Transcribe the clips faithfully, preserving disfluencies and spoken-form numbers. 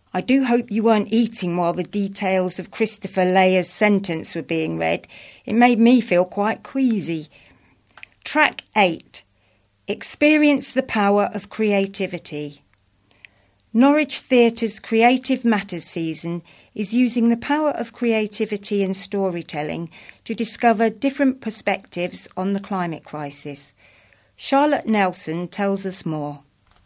I do hope you weren't eating while the details of Christopher Layer's sentence were being read. It made me feel quite queasy. Track eight. Experience the power of creativity. Norwich Theatre's Creative Matters season is using the power of creativity and storytelling to discover different perspectives on the climate crisis. Charlotte Nelson tells us more.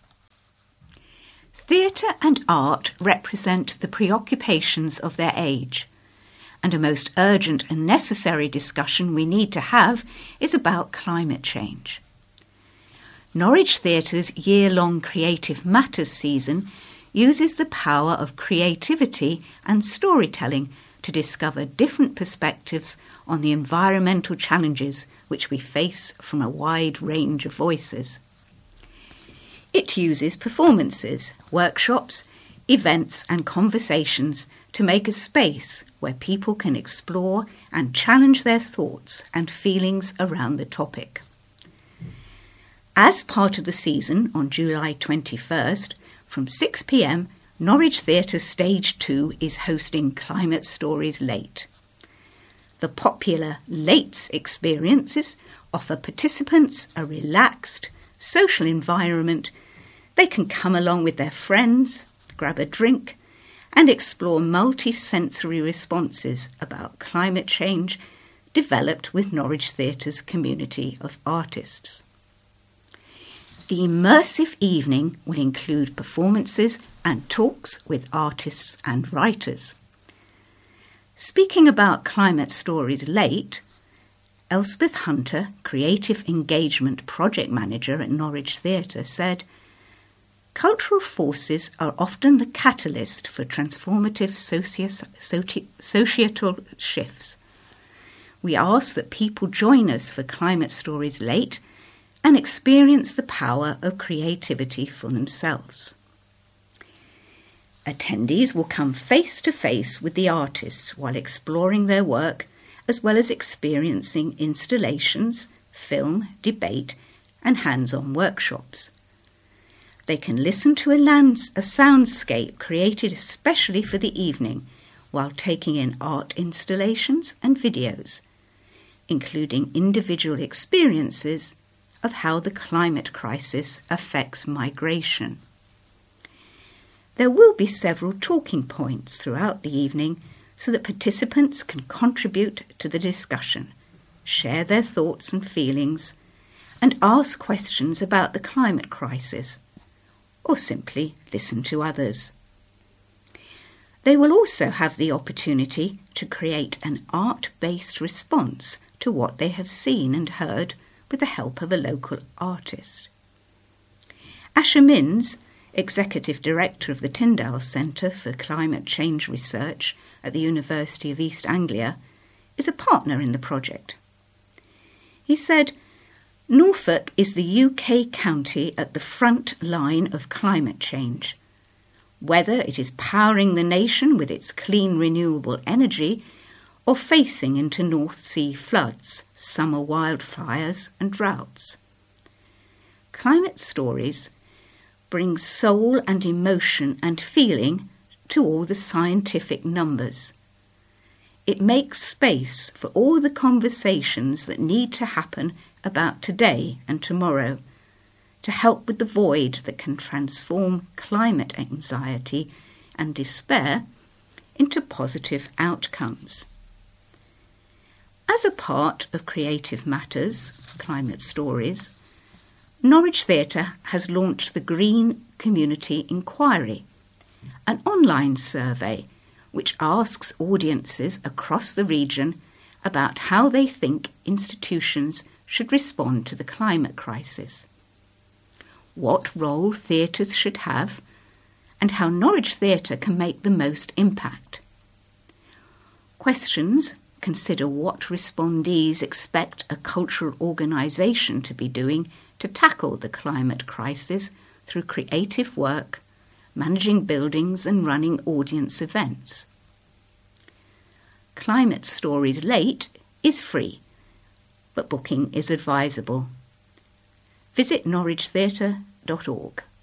Theatre and art represent the preoccupations of their age, and a most urgent and necessary discussion we need to have is about climate change. Norwich Theatre's year-long Creative Matters season uses the power of creativity and storytelling to discover different perspectives on the environmental challenges which we face from a wide range of voices. It uses performances, workshops, events and conversations to make a space where people can explore and challenge their thoughts and feelings around the topic. As part of the season, on July twenty-first, from six p m, Norwich Theatre Stage two is hosting Climate Stories Late. The popular Lates experiences offer participants a relaxed, social environment. They can come along with their friends, grab a drink, and explore multi-sensory responses about climate change developed with Norwich Theatre's community of artists. The immersive evening will include performances and talks with artists and writers. Speaking about Climate Stories Late, Elspeth Hunter, Creative Engagement Project Manager at Norwich Theatre, said, "Cultural forces are often the catalyst for transformative soci- soci- societal shifts. We ask that people join us for Climate Stories Late and experience the power of creativity for themselves. Attendees will come face to face with the artists while exploring their work, as well as experiencing installations, film, debate, and hands-on workshops. They can listen to a, lands- a soundscape created especially for the evening while taking in art installations and videos, including individual experiences of how the climate crisis affects migration. There will be several talking points throughout the evening so that participants can contribute to the discussion, share their thoughts and feelings, and ask questions about the climate crisis, or simply listen to others. They will also have the opportunity to create an art-based response to what they have seen and heard with the help of a local artist. Asher Minns, Executive Director of the Tyndall Centre for Climate Change Research at the University of East Anglia, is a partner in the project. He said, "Norfolk is the U K county at the front line of climate change. Whether it is powering the nation with its clean renewable energy or facing into North Sea floods, summer wildfires and droughts. Climate Stories brings soul and emotion and feeling to all the scientific numbers. It makes space for all the conversations that need to happen about today and tomorrow to help with the void that can transform climate anxiety and despair into positive outcomes." As a part of Creative Matters, Climate Stories, Norwich Theatre has launched the Green Community Inquiry, an online survey which asks audiences across the region about how they think institutions should respond to the climate crisis, what role theatres should have, and how Norwich Theatre can make the most impact. Questions consider what respondees expect a cultural organisation to be doing to tackle the climate crisis through creative work, managing buildings and running audience events. Climate Stories Late is free, but booking is advisable. Visit norwich theatre dot org.